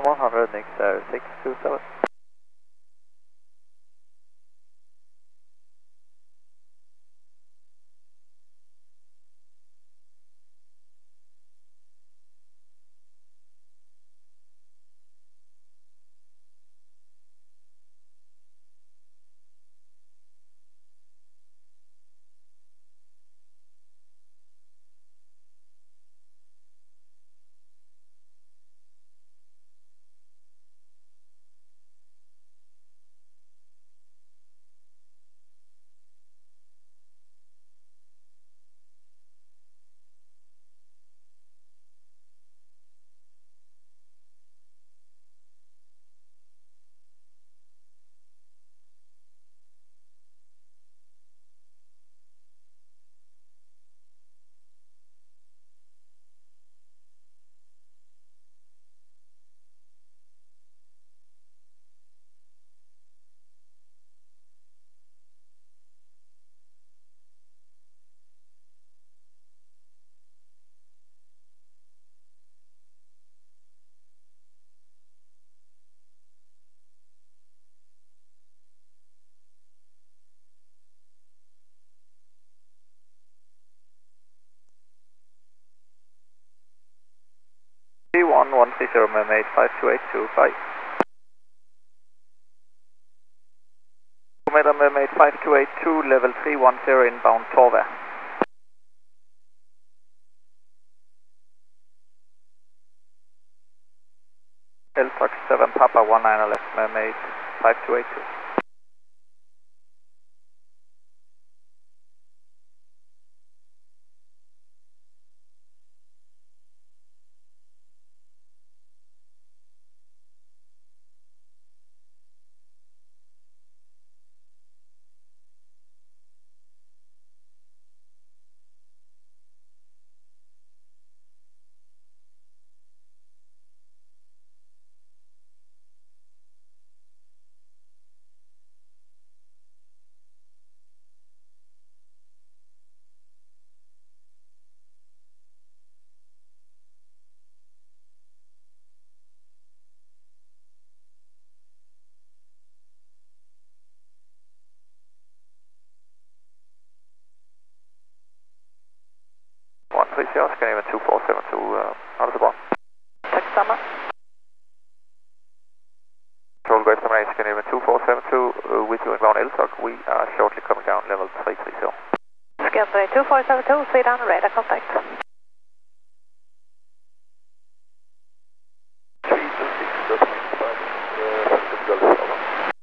100, next 627. C1130, Mermaid 5282, bye. Mermaid 5282, level 310, inbound Torva. Eltox 7 Papa 19 left, Mermaid 5282. Scandinavian 2472, out of the bar. Taxama. Control Great Termination, Scandinavian 2472, with you inbound LTOC. We are shortly coming down level 330. Scandinavian 2472, Sweden, radar contact. 326.5,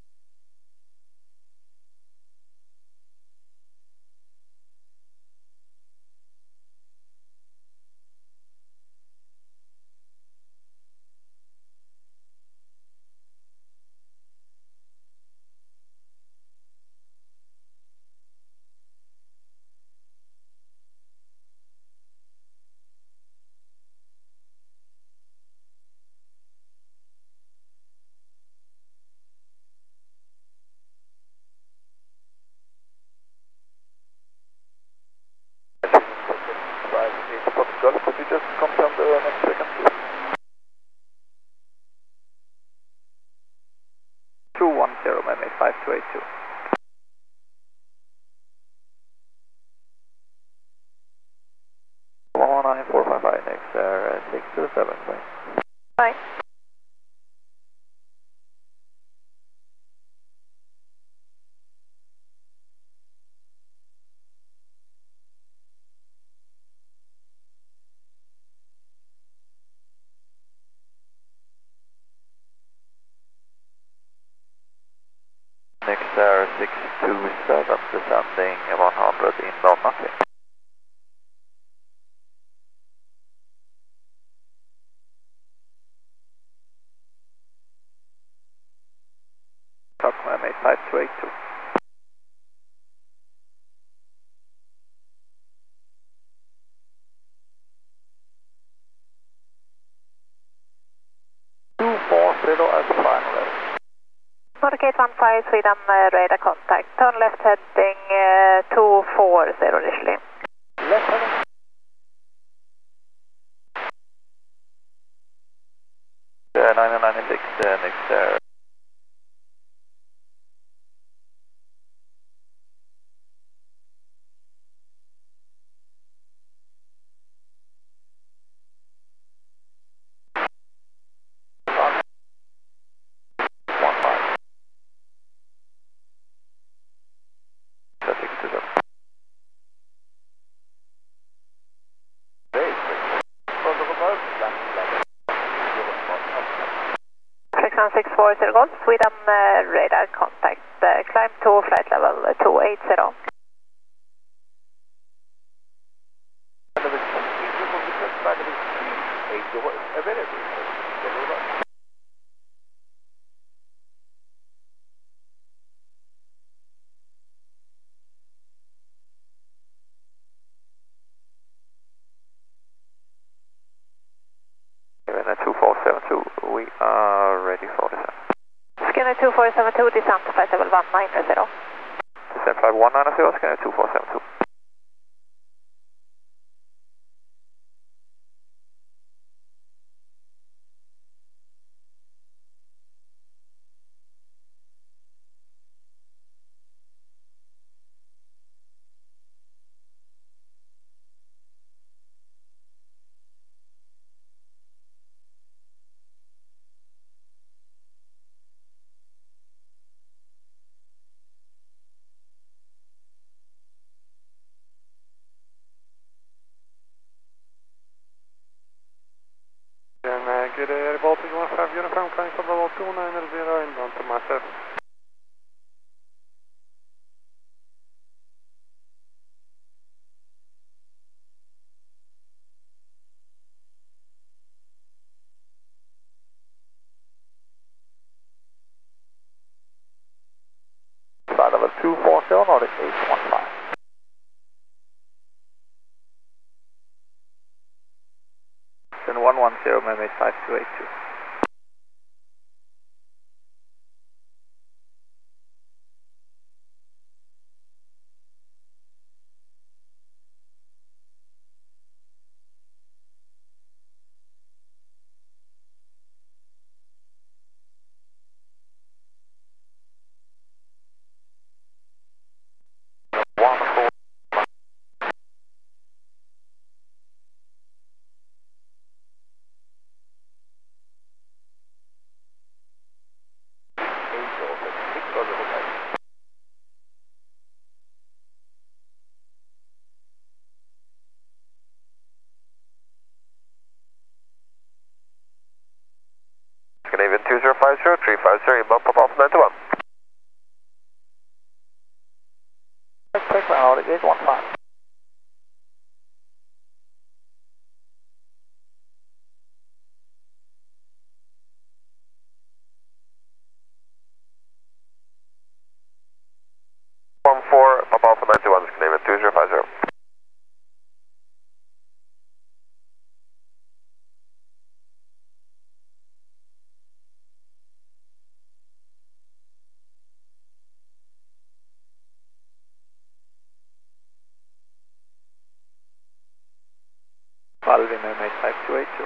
could you just confirm the next second? 210, Mermaid 5282. One 9455, next 627, bye. Bye. Next 627, descending 100, inbound nothing. Mermaid 5282. As final level. Nordic 815, Sweden, radar contact. Turn left heading 240 initially. Left heading. sir. Flex 164 Golf, Sweden radar contact, climb to flight level 280. Skinner 2472, we are ready for descent. Skinner 2472, descent to flight level 190. Descent flight 190, Skinner 2472. Good Air Baltic 15 Uniform, calling for level 290 inbound to massive. Flight level 240, Nordic 815. Then 110, Mermaid 5282. Scandinavian 2050, 350, inbound pop off 91. Take my Nordic 815. One four, pop off 91, Scandinavian 2050. Malvin Mermaid 5282.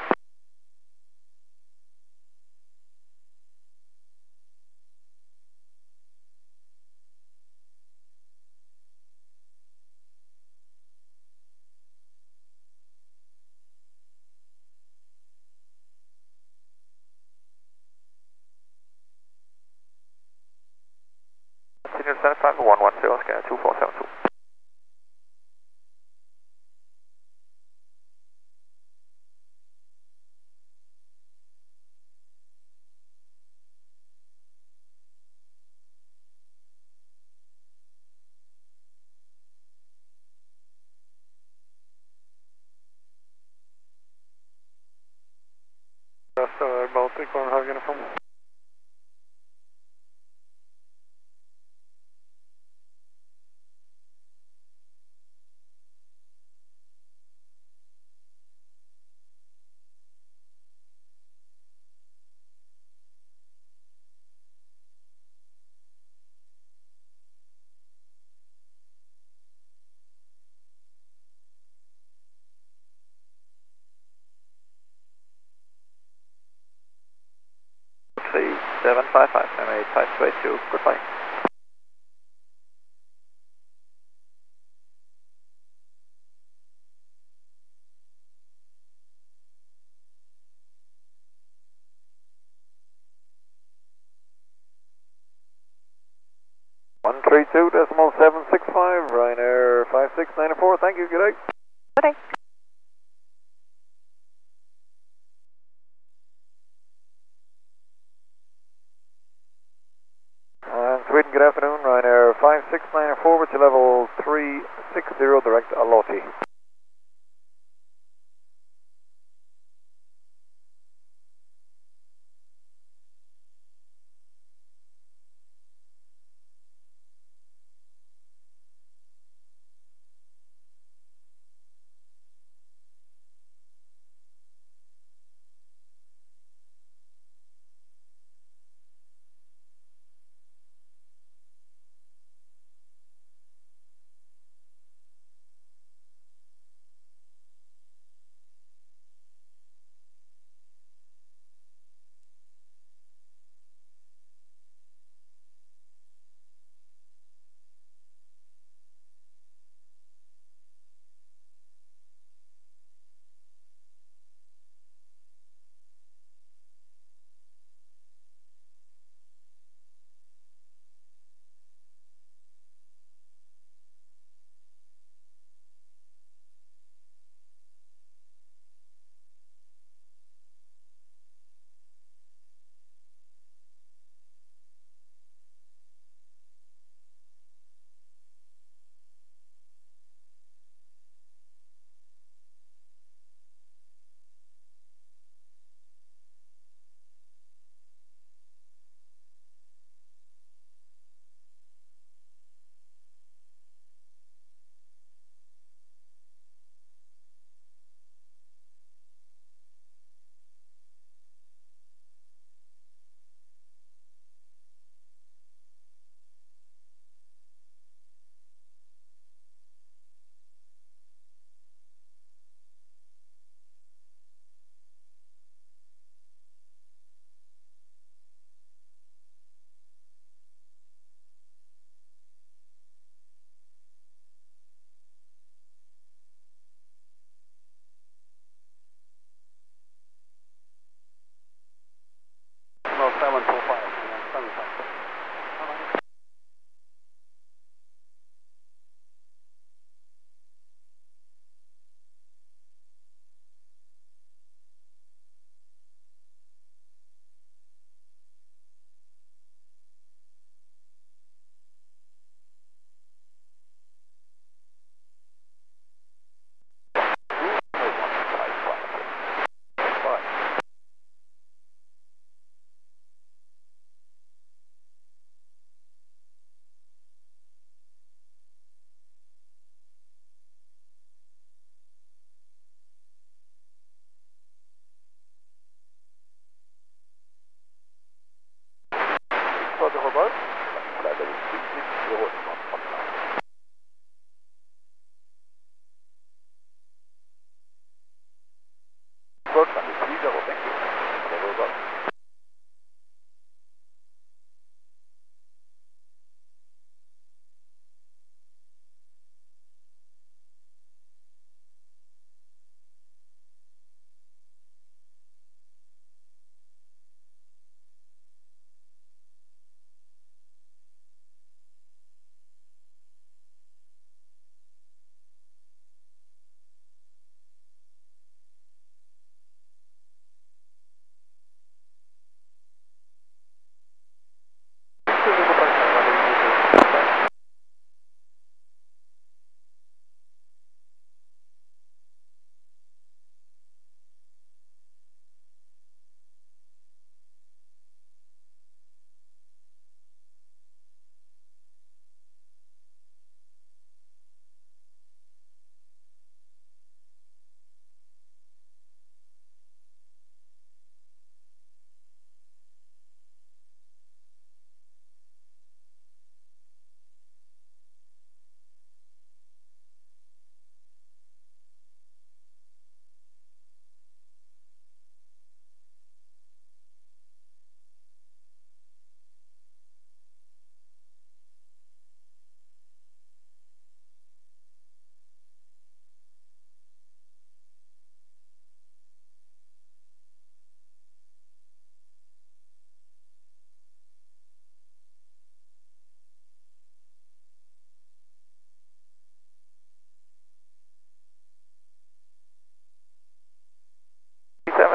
Continue to stand flight 110, Scanner 2472. Air Baltic 15 Uniform. 755, MA type 282, goodbye. One 32.765, Ryanair 5694, thank you, good day. Good day. Sweden, good afternoon, Ryanair 5694 with your level 360, direct Alotti.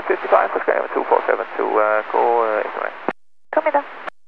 55 for Skyrim 247 to go estimate. Godmiddag.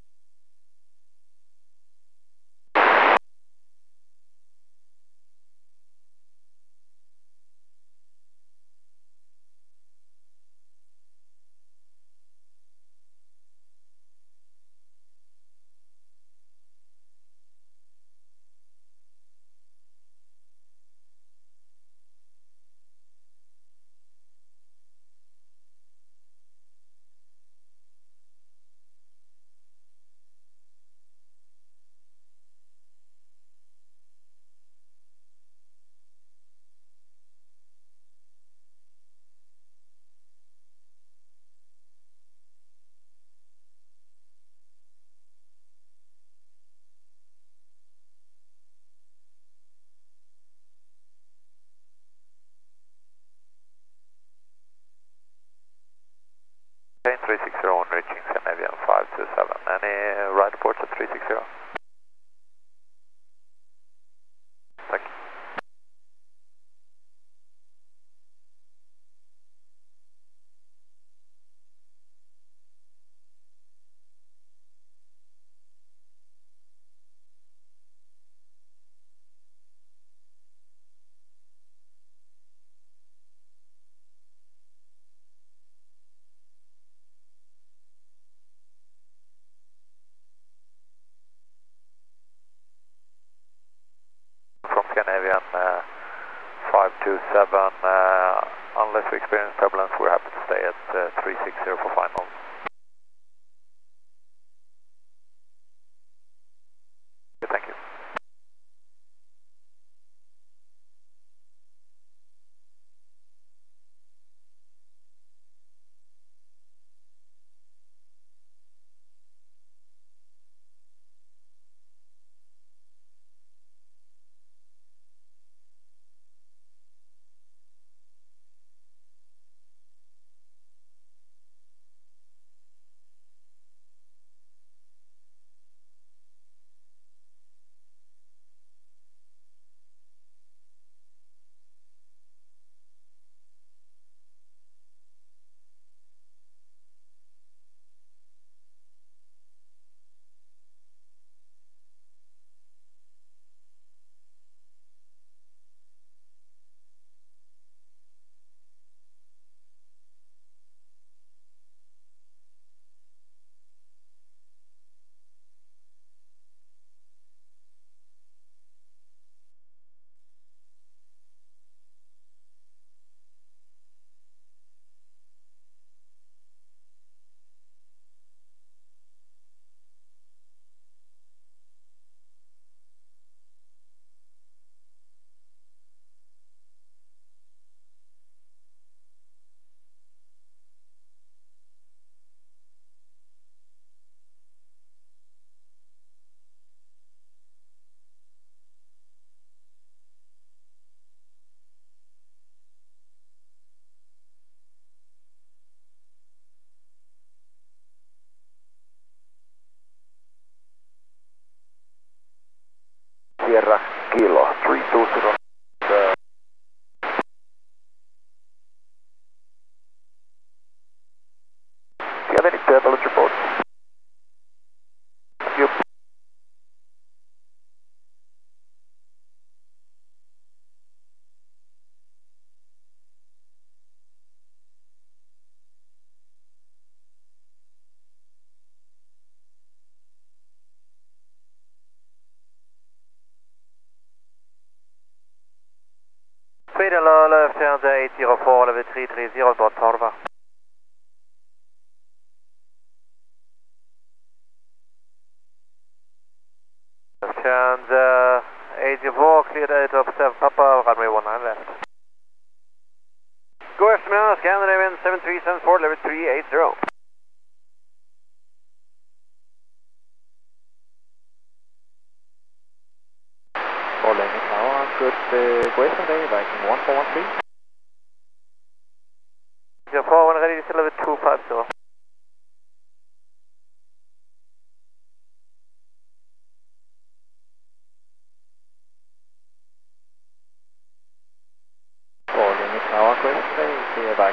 Train 360 on reaching Scandinavian 527. Any right reports at 360? Thank you. From Scandinavian 527, unless we experience turbulence, we're happy to stay at 360 for final. Thank you. Sierra Kilo 320. Do you have any turbulence reports? Thank you. Sweden left hand 804, level 330, dot Torva. Left hand 804, cleared 8 up 7 Papa, runway 19 left. Go estimate, Scandinavian 7374, level 380. For landing tower, good go yesterday, Viking 1413. 04, when ready to level 250. For landing tower, go yesterday, Viking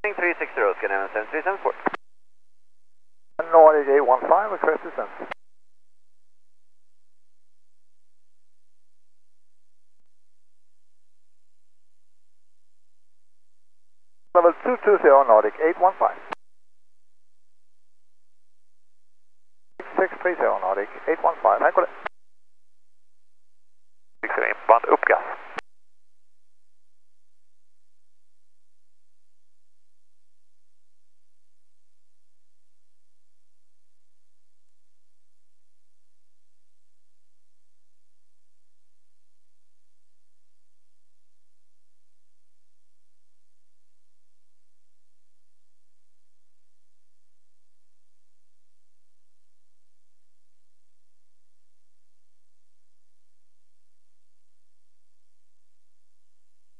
360, Scandinavian 7374. Nordic 815, request descent. Level 220 Nordic 815. 630 Nordic 815, hang on. 60 inbound, uppgas.